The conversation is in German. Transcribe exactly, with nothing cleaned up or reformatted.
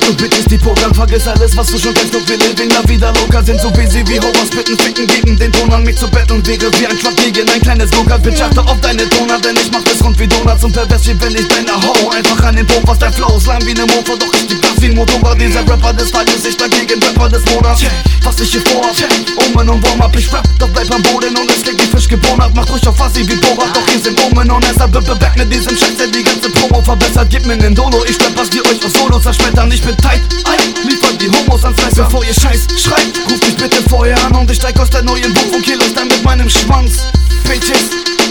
Du Bitches, die pokern, vergiss alles, was du schon kennst. Doch wir living la vida loca, sind so busy wie Horas bitten, ficken, geben den Ton an mich zu betteln. Wäre wie ein Truck gegen ein kleines Go-Kart. Bitch, achte auf deine Donut, denn ich mach das rund wie Donuts. Und pervers wie wenn ich deine Ho einfach an den Po, was dein Flow ist, Leim wie ne Mofa, doch ich die Platz wie ein Motorrad. Dieser Rapper des Tages, ich dagegen Rapper des Monats. Was ich hier vorhab, Omen und Warm-Up, ich rap, doch bleib am Boden und es klingt wie Fisch geboren. Macht ruhig auf Fassi wie Borat, doch hier sind Omen und Esser. Bippe weg mit diesem Scheiß, der die ganze Promo verbessert. Gib mir nen Dolo, ich rap, was die euch auf Solo zerschmettern. Ich bin tight, ey, liefert die Homos ans Messer. Bevor ihr Scheiß schreit, ruft mich bitte vorher an und ich steig aus der neuen Buch und kill euch dann mit meinem Schwanz. Bitches.